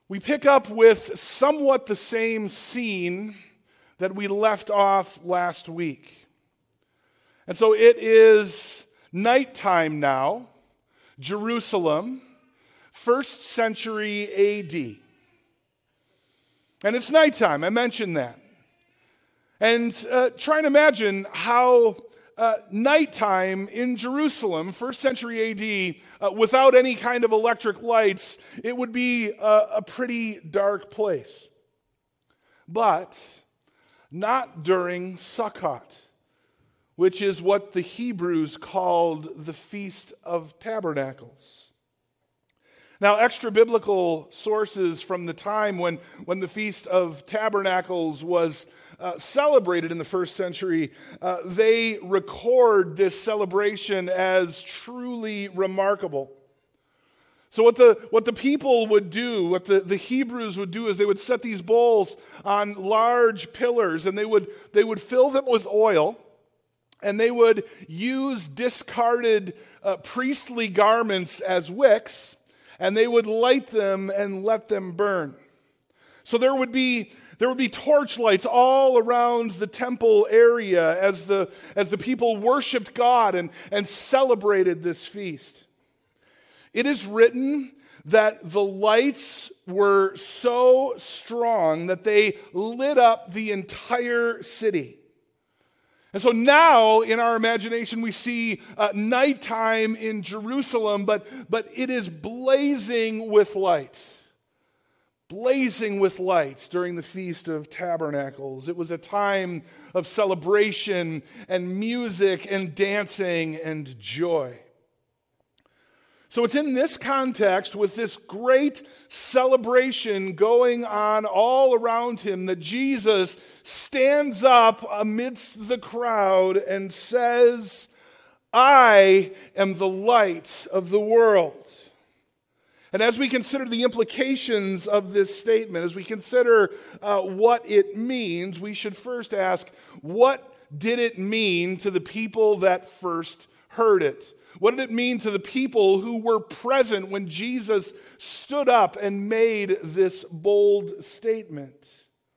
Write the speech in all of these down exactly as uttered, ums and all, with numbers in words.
We pick up with somewhat the same scene that we left off last week. And so it is nighttime now, Jerusalem, first century A D. And it's nighttime, I mentioned that. And uh, try and imagine how uh, nighttime in Jerusalem, first century A D, uh, without any kind of electric lights, it would be a, a pretty dark place. But not during Sukkot, which is what the Hebrews called the Feast of Tabernacles. Now, extra-biblical sources from the time when, when the Feast of Tabernacles was uh, celebrated in the first century, uh, they record this celebration as truly remarkable. So what the, what the people would do, what the, the Hebrews would do is they would set these bowls on large pillars, and they would, they would fill them with oil, and they would use discarded uh, priestly garments as wicks, and they would light them and let them burn. So there would be there would be torch lights all around the temple area as the as the people worshiped God and, and celebrated this feast. It is written that the lights were so strong that they lit up the entire city. And so now, in our imagination, we see uh, nighttime in Jerusalem, but, but it is blazing with light. Blazing with light during the Feast of Tabernacles. It was a time of celebration and music and dancing and joy. So it's in this context, with this great celebration going on all around him, that Jesus stands up amidst the crowd and says, "I am the light of the world." And as we consider the implications of this statement, as we consider uh, what it means, we should first ask, what did it mean to the people that first heard it? What did it mean to the people who were present when Jesus stood up and made this bold statement?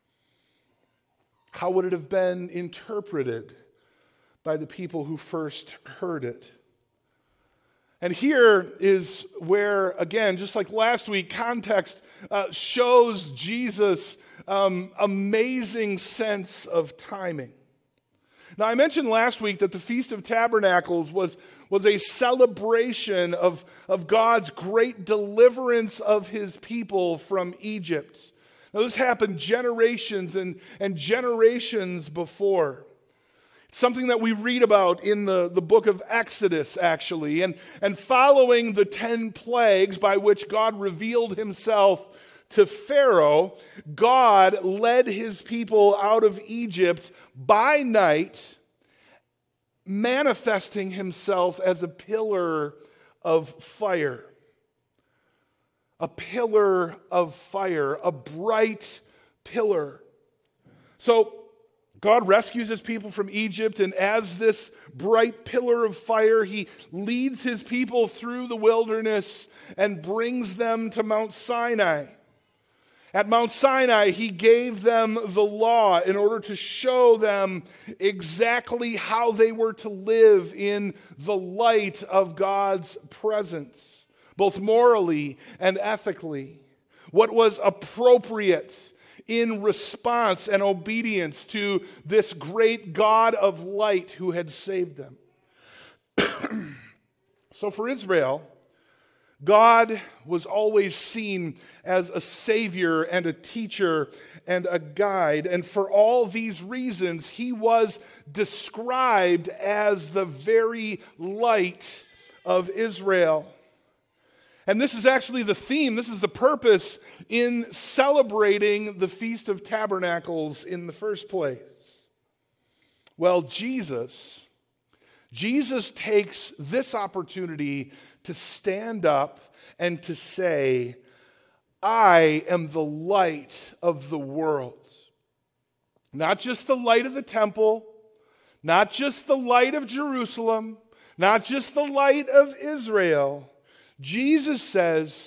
How would it have been interpreted by the people who first heard it? And here is where, again, just like last week, context uh, shows Jesus' um, amazing sense of timing. Now, I mentioned last week that the Feast of Tabernacles was, was a celebration of, of God's great deliverance of his people from Egypt. Now, this happened generations and, and generations before. It's something that we read about in the, the book of Exodus, actually. And, and following the ten plagues by which God revealed himself to Pharaoh, God led his people out of Egypt by night, manifesting himself as a pillar of fire. A pillar of fire, a bright pillar. So God rescues his people from Egypt, and as this bright pillar of fire, he leads his people through the wilderness and brings them to Mount Sinai. At Mount Sinai, he gave them the law in order to show them exactly how they were to live in the light of God's presence, both morally and ethically. What was appropriate in response and obedience to this great God of light who had saved them. So for Israel, God was always seen as a savior and a teacher and a guide. And for all these reasons, he was described as the very light of Israel. And this is actually the theme, this is the purpose in celebrating the Feast of Tabernacles in the first place. Well, Jesus, Jesus takes this opportunity to stand up and to say, "I am the light of the world." Not just the light of the temple, not just the light of Jerusalem, not just the light of Israel. Jesus says,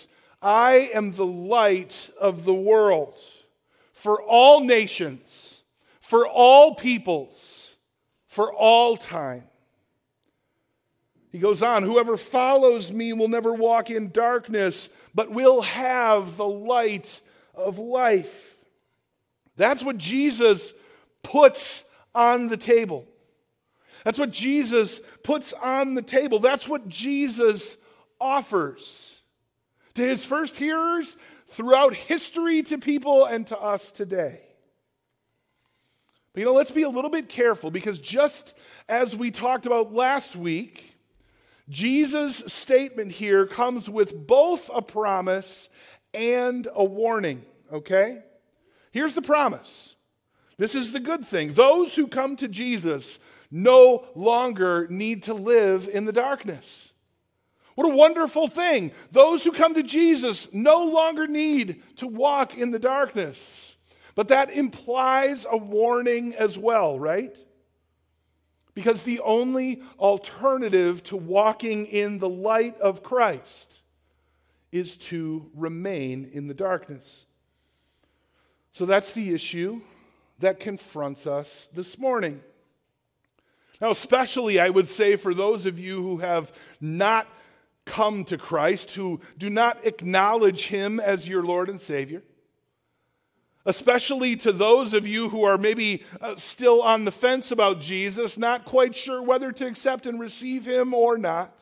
I am the light of the world for all nations, for all peoples, for all time. He goes on, whoever follows me will never walk in darkness, but will have the light of life. That's what Jesus puts on the table. That's what Jesus puts on the table. That's what Jesus offers to his first hearers, throughout history, to people, and to us today. But you know, let's be a little bit careful, because just as we talked about last week, Jesus' statement here comes with both a promise and a warning, okay? Here's the promise. This is the good thing. Those who come to Jesus no longer need to live in the darkness. What a wonderful thing. Those who come to Jesus no longer need to walk in the darkness. But that implies a warning as well, right? Because the only alternative to walking in the light of Christ is to remain in the darkness. So that's the issue that confronts us this morning. Now, especially, I would say, for those of you who have not come to Christ, who do not acknowledge him as your Lord and Savior, especially to those of you who are maybe uh, still on the fence about Jesus, not quite sure whether to accept and receive him or not.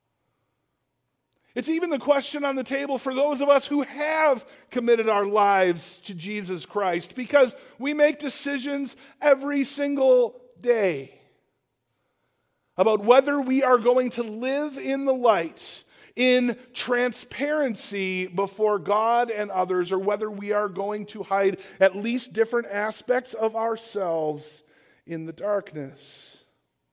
It's even the question on the table for those of us who have committed our lives to Jesus Christ, because we make decisions every single day about whether we are going to live in the light, in transparency before God and others, or whether we are going to hide at least different aspects of ourselves in the darkness.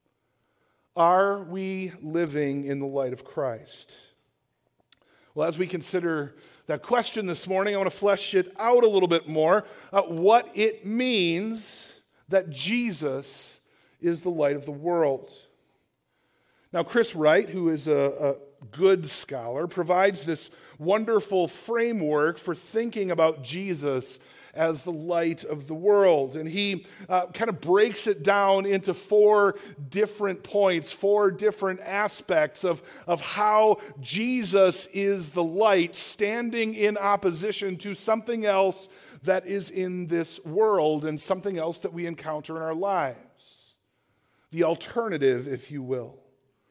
Are we living in the light of Christ? Well, as we consider that question this morning, I want to flesh it out a little bit more, uh, what it means that Jesus is the light of the world. Now, Chris Wright, who is a, a good scholar, provides this wonderful framework for thinking about Jesus as the light of the world. And he uh, kind of breaks it down into four different points, four different aspects of, of how Jesus is the light, standing in opposition to something else that is in this world and something else that we encounter in our lives. The alternative, if you will.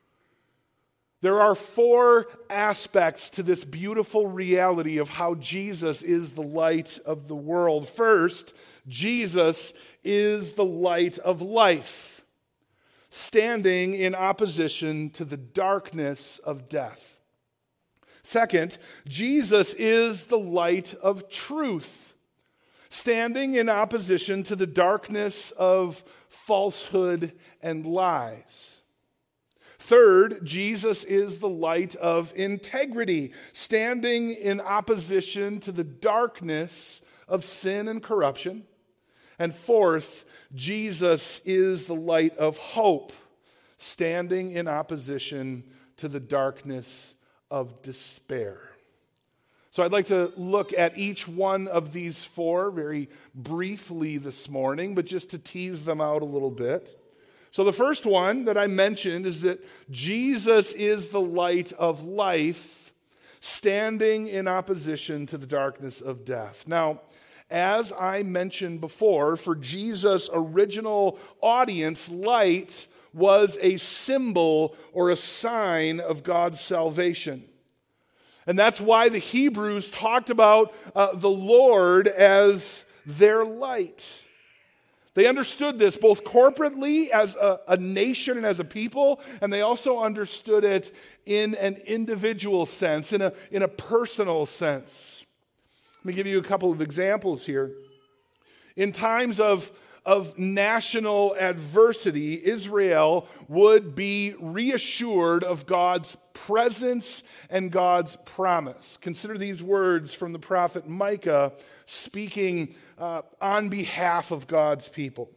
There are four aspects to this beautiful reality of how Jesus is the light of the world. First, Jesus is the light of life, standing in opposition to the darkness of death. Second, Jesus is the light of truth, standing in opposition to the darkness of falsehood and lies. Third, Jesus is the light of integrity, standing in opposition to the darkness of sin and corruption. And fourth, Jesus is the light of hope, standing in opposition to the darkness of despair. So I'd like to look at each one of these four very briefly this morning, but just to tease them out a little bit. So the first one that I mentioned is that Jesus is the light of life, standing in opposition to the darkness of death. Now, as I mentioned before, for Jesus' original audience, light was a symbol or a sign of God's salvation. And that's why the Hebrews talked about uh, the Lord as their light. They understood this both corporately as a, a nation and as a people, and they also understood it in an individual sense, in a, in a personal sense. Let me give you a couple of examples here. In times of, of national adversity, Israel would be reassured of God's presence and God's promise. Consider these words from the prophet Micah speaking uh, on behalf of God's people.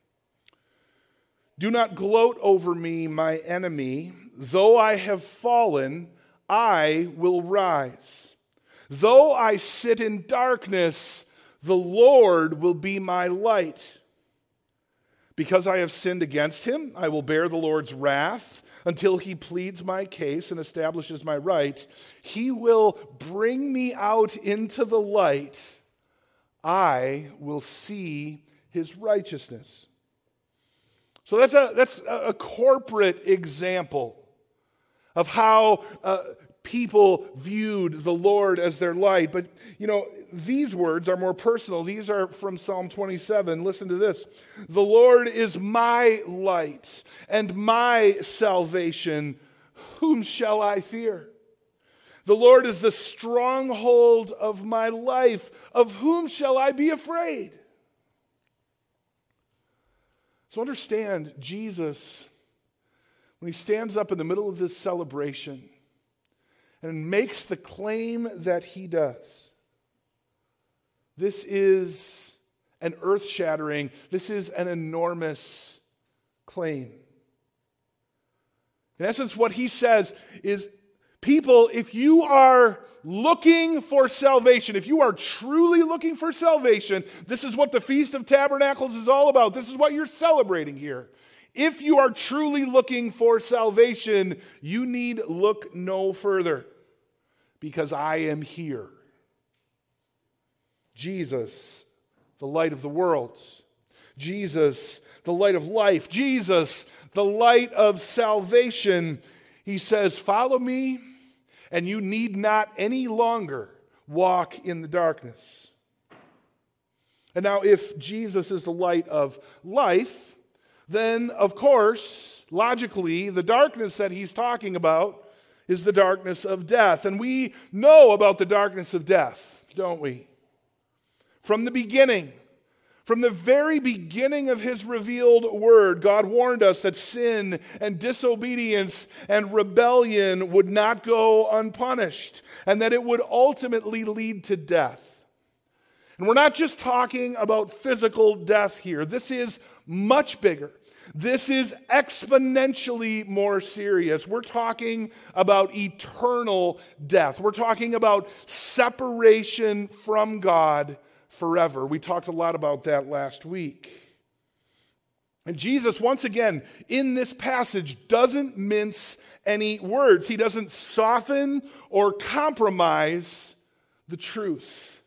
Do not gloat over me, my enemy. Though I have fallen, I will rise. Though I sit in darkness, the Lord will be my light. Because I have sinned against him, I will bear the Lord's wrath until he pleads my case and establishes my right. He will bring me out into the light. I will see his righteousness. So that's a, that's a corporate example of how uh, people viewed the Lord as their light. But, you know, these words are more personal. These are from Psalm twenty-seven. Listen to this. The Lord is my light and my salvation. Whom shall I fear? The Lord is the stronghold of my life. Of whom shall I be afraid? So understand, Jesus, when he stands up in the middle of this celebration and makes the claim that he does, this is an earth-shattering, this is an enormous claim. In essence, what he says is, people, if you are looking for salvation, if you are truly looking for salvation, this is what the Feast of Tabernacles is all about. This is what you're celebrating here. If you are truly looking for salvation, you need look no further, because I am here. Jesus, the light of the world. Jesus, the light of life. Jesus, the light of salvation. He says, follow me, and you need not any longer walk in the darkness. And now, if Jesus is the light of life, then, of course, logically, the darkness that he's talking about is the darkness of death. And we know about the darkness of death, don't we? From the beginning, from the very beginning of his revealed word, God warned us that sin and disobedience and rebellion would not go unpunished, and that it would ultimately lead to death. And we're not just talking about physical death here. This is much bigger. This is exponentially more serious. We're talking about eternal death. We're talking about separation from God forever. We talked a lot about that last week. And Jesus, once again, in this passage, doesn't mince any words. He doesn't soften or compromise the truth.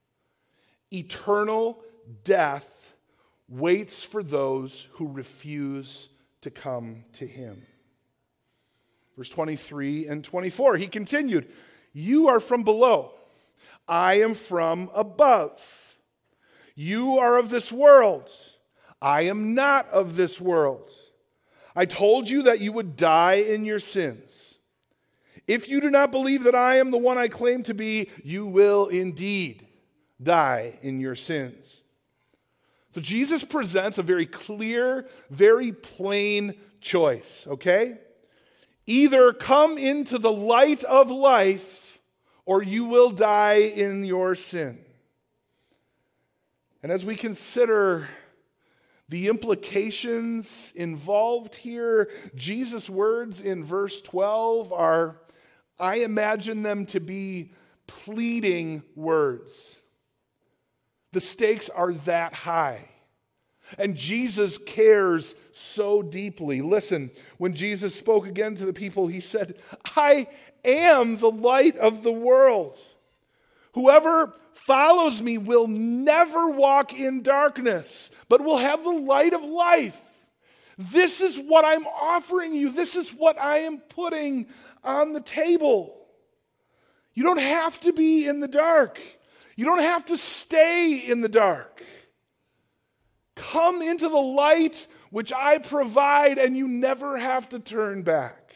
Eternal death waits for those who refuse to come to him. Verse twenty-three and twenty-four, he continued, you are from below, I am from above. You are of this world. I am not of this world. I told you that you would die in your sins. If you do not believe that I am the one I claim to be, you will indeed die in your sins. So Jesus presents a very clear, very plain choice, okay? Either come into the light of life, or you will die in your sin. And as we consider the implications involved here, Jesus' words in verse twelve are, I imagine them to be pleading words. The stakes are that high. And Jesus cares so deeply. Listen, when Jesus spoke again to the people, he said, I am the light of the world. Whoever follows me will never walk in darkness, but will have the light of life. This is what I'm offering you. This is what I am putting on the table. You don't have to be in the dark. You don't have to stay in the dark. Come into the light which I provide, and you never have to turn back.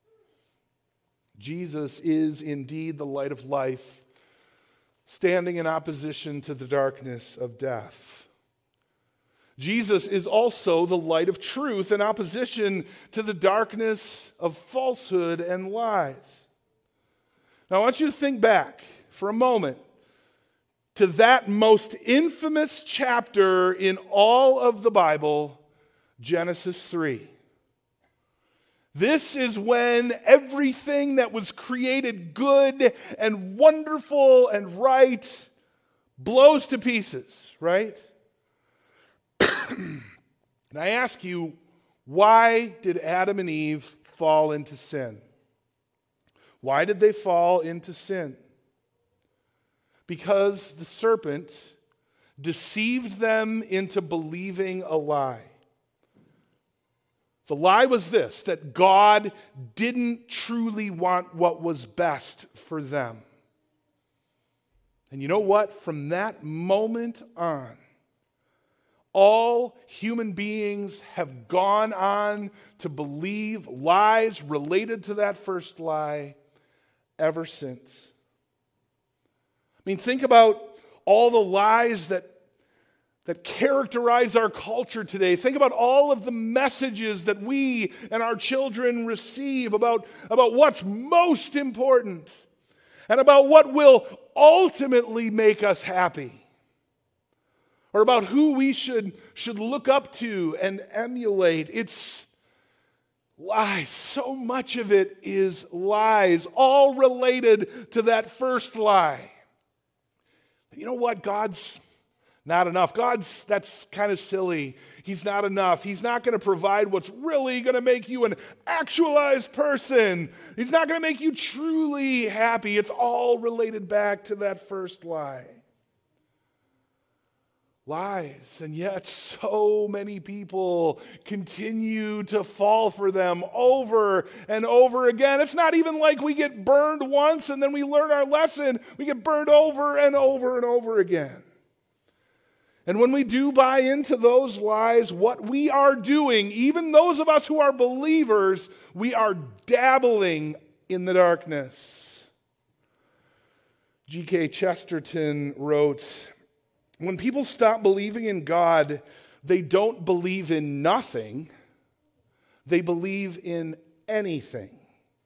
Jesus is indeed the light of life, standing in opposition to the darkness of death. Jesus is also the light of truth in opposition to the darkness of falsehood and lies. Now, I want you to think back for a moment to that most infamous chapter in all of the Bible, Genesis three. This is when everything that was created good and wonderful and right blows to pieces, right? And I ask you, why did Adam and Eve fall into sin? Why did they fall into sin? Because the serpent deceived them into believing a lie. The lie was this, that God didn't truly want what was best for them. And you know what? From that moment on, all human beings have gone on to believe lies related to that first lie ever since. I mean, think about all the lies that that characterize our culture today. Think about all of the messages that we and our children receive about, about what's most important and about what will ultimately make us happy, or about who we should, should look up to and emulate. It's lies. So much of it is lies, all related to that first lie. You know what? God's not enough. God's, that's kind of silly. He's not enough. He's not going to provide what's really going to make you an actualized person. He's not going to make you truly happy. It's all related back to that first lie. Lies. And yet so many people continue to fall for them over and over again. It's not even like we get burned once and then we learn our lesson. We get burned over and over and over again. And when we do buy into those lies, what we are doing, even those of us who are believers, we are dabbling in the darkness. G K Chesterton wrote, "When people stop believing in God, they don't believe in nothing. They believe in anything."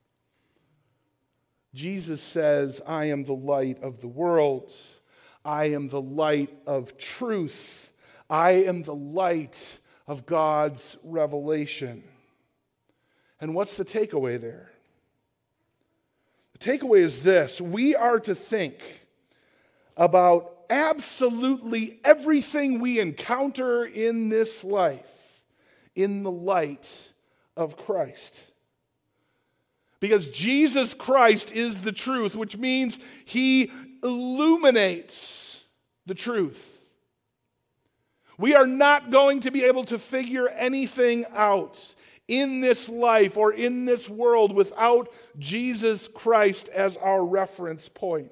Jesus says, "I am the light of the world. I am the light of truth. I am the light of God's revelation." And what's the takeaway there? The takeaway is this: we are to think about absolutely everything we encounter in this life in the light of Christ. Because Jesus Christ is the truth, which means He illuminates the truth. We are not going to be able to figure anything out in this life or in this world without Jesus Christ as our reference point.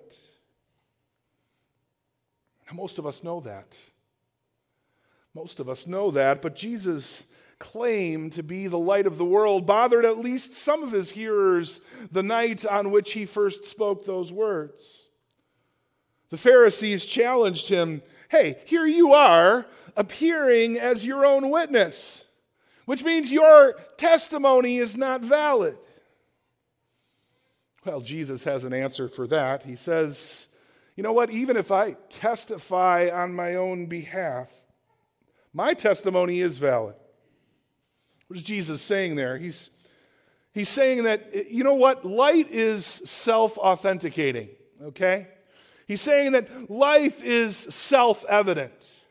Now, most of us know that. Most of us know that, but Jesus claimed to be the light of the world bothered at least some of His hearers the night on which He first spoke those words. The Pharisees challenged Him, "Hey, here you are appearing as your own witness, which means your testimony is not valid." Well, Jesus has an answer for that. He says, you know what? Even if I testify on my own behalf, my testimony is valid. What is Jesus saying there? He's, he's saying that, you know what? Light is self-authenticating, okay? He's saying that life is self-evident.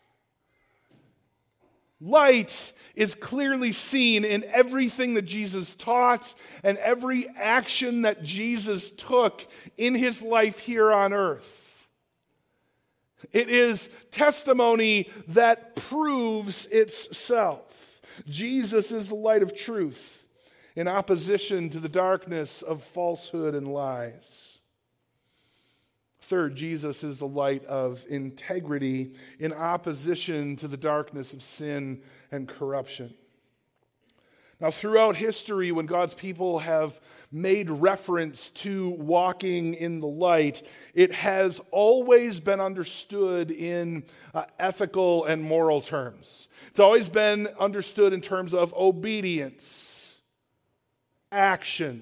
Light is clearly seen in everything that Jesus taught and every action that Jesus took in His life here on earth. It is testimony that proves itself. Jesus is the light of truth in opposition to the darkness of falsehood and lies. Third, Jesus is the light of integrity in opposition to the darkness of sin and corruption. Now, throughout history, when God's people have made reference to walking in the light, it has always been understood in uh, ethical and moral terms. It's always been understood in terms of obedience, actions.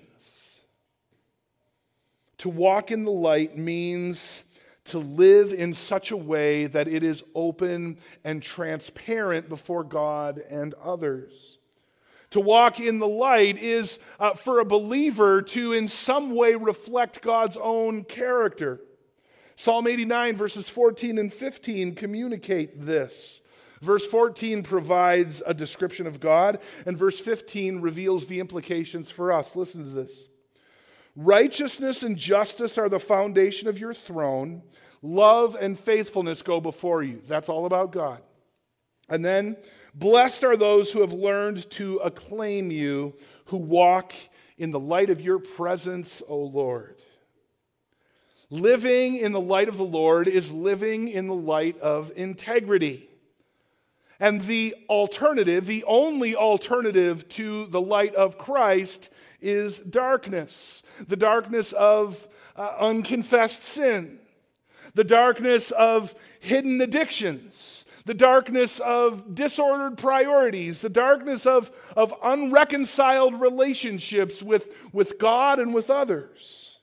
To walk in the light means to live in such a way that it is open and transparent before God and others. To walk in the light is uh, for a believer to in some way reflect God's own character. Psalm eighty-nine verses fourteen and fifteen communicate this. Verse fourteen provides a description of God, and verse fifteen reveals the implications for us. Listen to this. Righteousness and justice are the foundation of your throne. Love and faithfulness go before you. That's all about God. And then, blessed are those who have learned to acclaim you, who walk in the light of your presence, O Lord. Living in the light of the Lord is living in the light of integrity. And the alternative, the only alternative to the light of Christ is darkness. The darkness of uh, unconfessed sin. The darkness of hidden addictions. The darkness of disordered priorities. The darkness of, of unreconciled relationships with, with God and with others.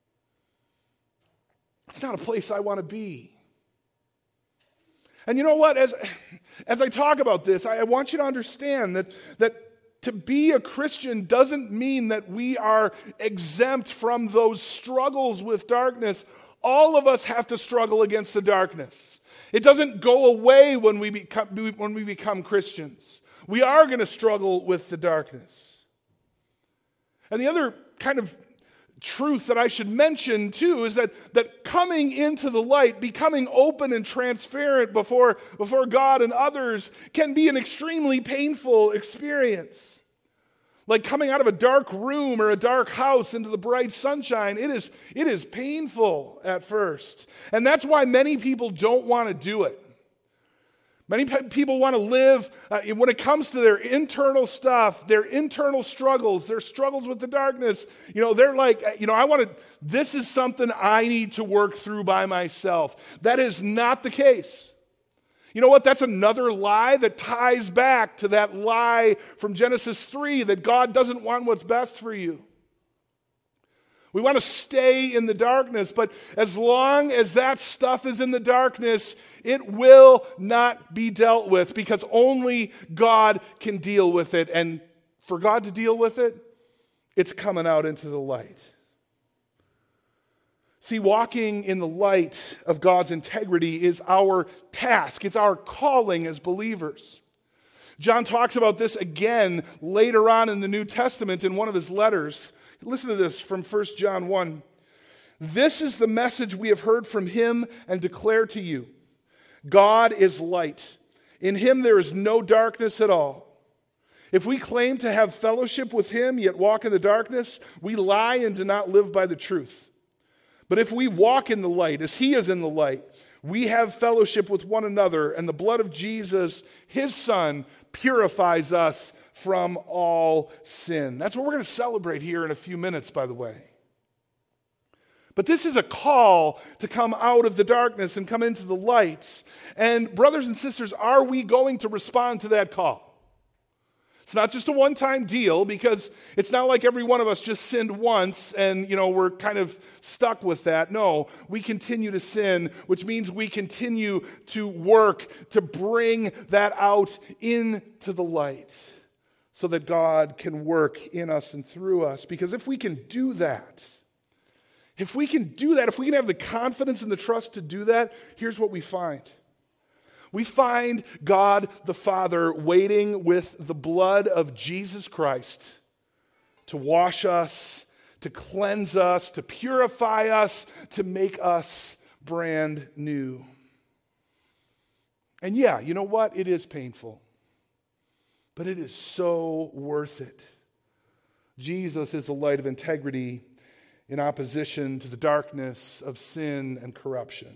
It's not a place I want to be. And you know what? As, as I talk about this, I, I want you to understand that, that to be a Christian doesn't mean that we are exempt from those struggles with darkness. All of us have to struggle against the darkness. It doesn't go away when we become, when we become Christians. We are going to struggle with the darkness. And the other kind of truth that I should mention too is that, that coming into the light, becoming open and transparent before, before God and others can be an extremely painful experience. Like coming out of a dark room or a dark house into the bright sunshine, it is, it is painful at first. And that's why many people don't want to do it. Many people want to live, uh, when it comes to their internal stuff, their internal struggles, their struggles with the darkness, you know, they're like, you know, I want to, this is something I need to work through by myself. That is not the case. You know what? That's another lie that ties back to that lie from Genesis three that God doesn't want what's best for you. We want to stay in the darkness, but as long as that stuff is in the darkness, it will not be dealt with because only God can deal with it. And for God to deal with it, it's coming out into the light. See, walking in the light of God's integrity is our task. It's our calling as believers. John talks about this again later on in the New Testament in one of his letters. Listen to this from First John one. This is the message we have heard from him and declare to you. God is light. In him there is no darkness at all. If we claim to have fellowship with him, yet walk in the darkness, we lie and do not live by the truth. But if we walk in the light, as he is in the light, we have fellowship with one another, and the blood of Jesus, his Son, purifies us from all sin. That's what we're going to celebrate here in a few minutes, by the way. But this is a call to come out of the darkness and come into the lights. And brothers and sisters, are we going to respond to that call? It's not just a one-time deal because it's not like every one of us just sinned once and, you know, we're kind of stuck with that. No, we continue to sin, which means we continue to work to bring that out into the light so that God can work in us and through us. Because if we can do that, if we can do that, if we can have the confidence and the trust to do that, here's what we find. We find God the Father waiting with the blood of Jesus Christ to wash us, to cleanse us, to purify us, to make us brand new. And yeah, you know what? It is painful, but it is so worth it. Jesus is the light of integrity in opposition to the darkness of sin and corruption.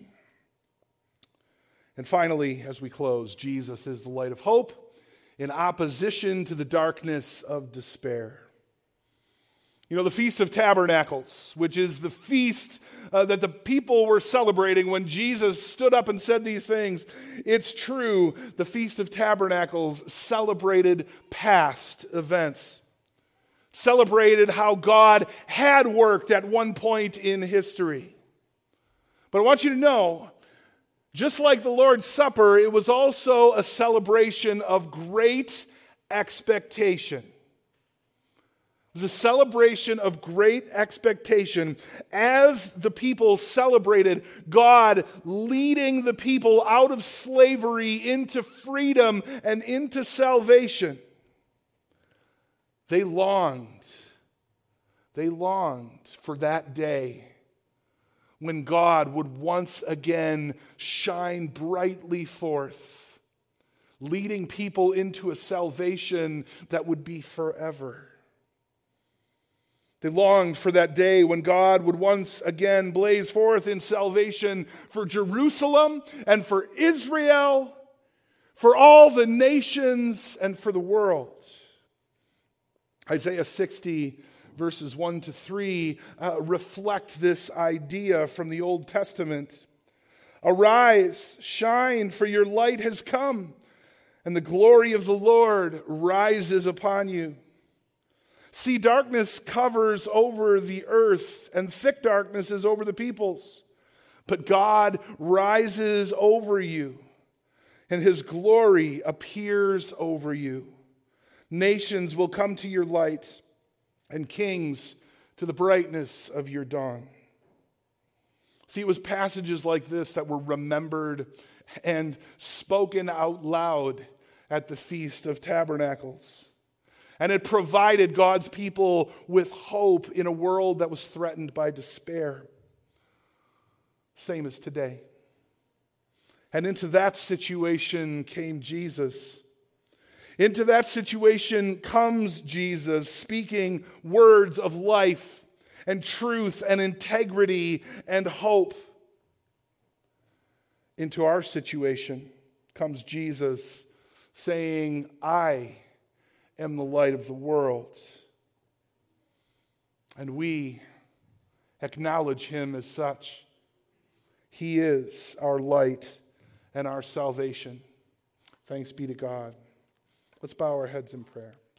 And finally, as we close, Jesus is the light of hope in opposition to the darkness of despair. You know, the Feast of Tabernacles, which is the feast uh, that the people were celebrating when Jesus stood up and said these things. It's true, the Feast of Tabernacles celebrated past events. Celebrated how God had worked at one point in history. But I want you to know, just like the Lord's Supper, it was also a celebration of great expectation. It was a celebration of great expectation as the people celebrated God leading the people out of slavery into freedom and into salvation. They longed, they longed for that day when God would once again shine brightly forth, leading people into a salvation that would be forever. They longed for that day when God would once again blaze forth in salvation for Jerusalem and for Israel, for all the nations and for the world. Isaiah sixty, verses one to three, uh, reflect this idea from the Old Testament. Arise, shine, for your light has come, and the glory of the Lord rises upon you. See, darkness covers over the earth, and thick darkness is over the peoples. But God rises over you, and his glory appears over you. Nations will come to your light, and kings to the brightness of your dawn. See, it was passages like this that were remembered and spoken out loud at the Feast of Tabernacles. And it provided God's people with hope in a world that was threatened by despair. Same as today. And into that situation came Jesus. Into that situation comes Jesus, speaking words of life and truth and integrity and hope. Into our situation comes Jesus saying, I am the light of the world. And we acknowledge him as such. He is our light and our salvation. Thanks be to God. Let's bow our heads in prayer.